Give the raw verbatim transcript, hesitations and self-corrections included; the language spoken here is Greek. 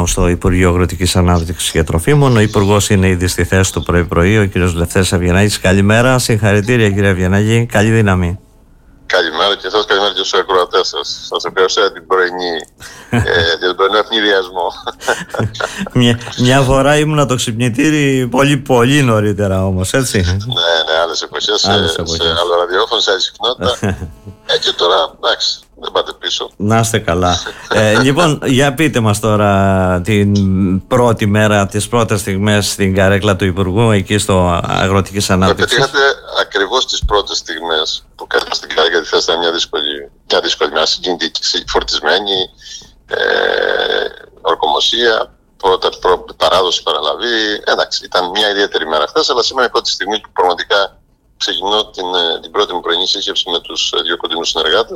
στο Υπουργείο Αγροτικής Ανάπτυξης και Τροφίμων. Ο Υπουργός είναι ήδη στη θέση του πρωί-πρωί, ο κ. Λευτέρης Αβγενάκης. Καλημέρα, συγχαρητήρια κύριε Αβγενάκη, καλή δύναμη. Καλημέρα και σας, καλημέρα και στους ακροατές σας. Σας ευχαριστώ για την πρωινή, ε, για τον πρωινό ευνηδιασμό. μια, μια φορά ήμουνα το ξυπνητήρι πολύ πολύ νωρίτερα όμως, έτσι. Ναι, ναι, άλλες εποχές, σε, σε άλλο ραδιόφωνο, σε άλλη συχνότητα. ε, και τώρα, εντάξει, δεν πάτε πίσω. Να είστε καλά. ε, λοιπόν, για πείτε μας τώρα την πρώτη μέρα, τις πρώτες στιγμές στην καρέκλα του Υπουργού, εκεί στο Αγροτικής Ανάπτυξης. Πετύχατε ακριβώς τις πρώτες στιγμές που κάνατε στην καρέκλα, γιατί θα ήταν μια δύσκολη, μια δύσκολη, μια συγκινητική, φορτισμένη, ε, ορκομοσία, πρώτα προ, παράδοση παραλαβή. Εντάξει, ήταν μια ιδιαίτερη μέρα χθες, αλλά σήμερα είναι η πρώτη στιγμή που πραγματικά ξεκινώ την, την πρώτη μου πρωινή σύσκεψη με τους δύο κοντινούς συνεργάτες.